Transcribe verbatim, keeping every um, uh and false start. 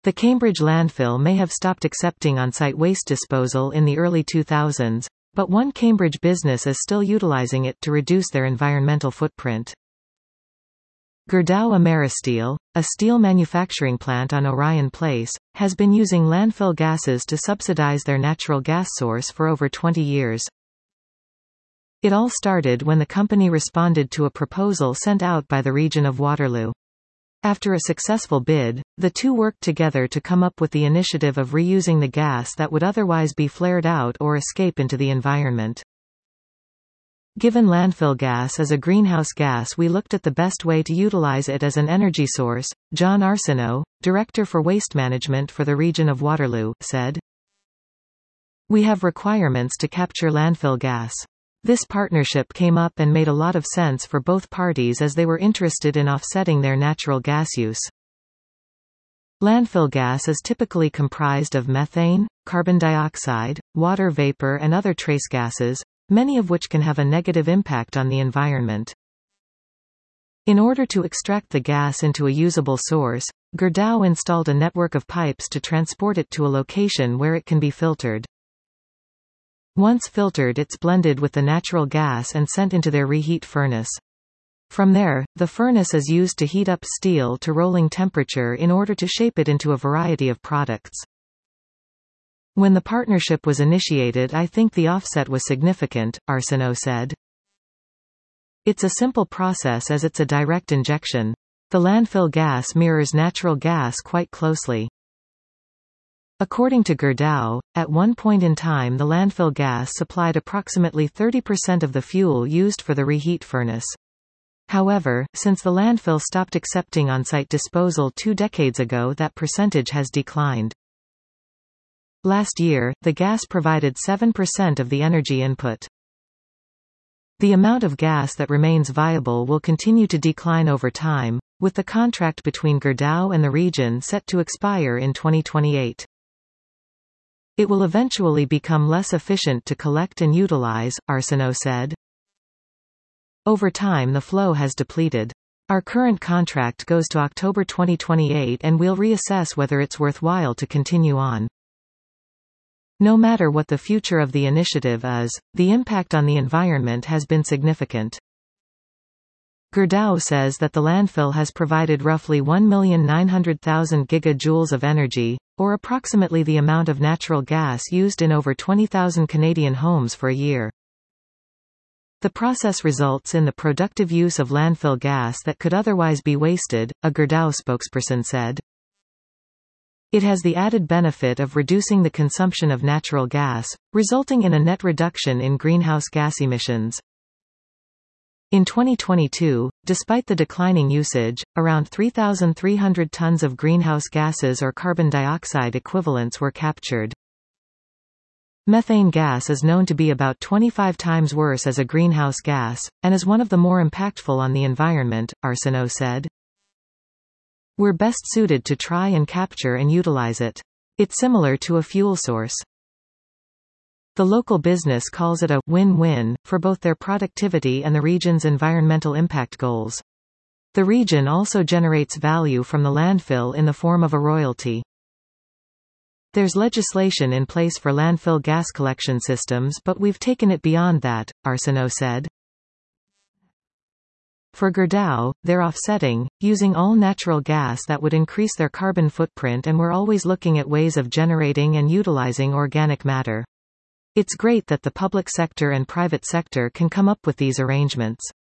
The Cambridge landfill may have stopped accepting on-site waste disposal in the early two thousands, but one Cambridge business is still utilizing it to reduce their environmental footprint. Gerdau Ameristeel, a steel manufacturing plant on Orion Place, has been using landfill gases to subsidize their natural gas source for over twenty years. It all started when the company responded to a proposal sent out by the region of Waterloo. After a successful bid, the two worked together to come up with the initiative of reusing the gas that would otherwise be flared out or escape into the environment. Given landfill gas as a greenhouse gas, we looked at the best way to utilize it as an energy source, John Arsenault, Director for Waste Management for the region of Waterloo, said. We have requirements to capture landfill gas. This partnership came up and made a lot of sense for both parties as they were interested in offsetting their natural gas use. Landfill gas is typically comprised of methane, carbon dioxide, water vapor and other trace gases, many of which can have a negative impact on the environment. In order to extract the gas into a usable source, Gerdau installed a network of pipes to transport it to a location where it can be filtered. Once filtered, it's blended with the natural gas and sent into their reheat furnace. From there, the furnace is used to heat up steel to rolling temperature in order to shape it into a variety of products. When the partnership was initiated, I think the offset was significant, Arsenault said. It's a simple process as it's a direct injection. The landfill gas mirrors natural gas quite closely. According to Gerdau, at one point in time the landfill gas supplied approximately thirty percent of the fuel used for the reheat furnace. However, since the landfill stopped accepting on-site disposal two decades ago, that percentage has declined. Last year, the gas provided seven percent of the energy input. The amount of gas that remains viable will continue to decline over time, with the contract between Gerdau and the region set to expire in twenty twenty-eight. It will eventually become less efficient to collect and utilize, Arsenault said. Over time the flow has depleted. Our current contract goes to October twenty twenty-eight and we'll reassess whether it's worthwhile to continue on. No matter what the future of the initiative is, the impact on the environment has been significant. Gerdau says that the landfill has provided roughly one million nine hundred thousand gigajoules of energy, or approximately the amount of natural gas used in over twenty thousand Canadian homes for a year. The process results in the productive use of landfill gas that could otherwise be wasted, a Gerdau spokesperson said. It has the added benefit of reducing the consumption of natural gas, resulting in a net reduction in greenhouse gas emissions. In twenty twenty-two, despite the declining usage, around three thousand three hundred tons of greenhouse gases or carbon dioxide equivalents were captured. Methane gas is known to be about twenty-five times worse as a greenhouse gas, and is one of the more impactful on the environment, Arsenault said. We're best suited to try and capture and utilize it. It's similar to a fuel source. The local business calls it a win-win for both their productivity and the region's environmental impact goals. The region also generates value from the landfill in the form of a royalty. There's legislation in place for landfill gas collection systems, but we've taken it beyond that, Arsenault said. For Gerdau, they're offsetting, using all natural gas that would increase their carbon footprint, and we're always looking at ways of generating and utilizing organic matter. It's great that the public sector and private sector can come up with these arrangements.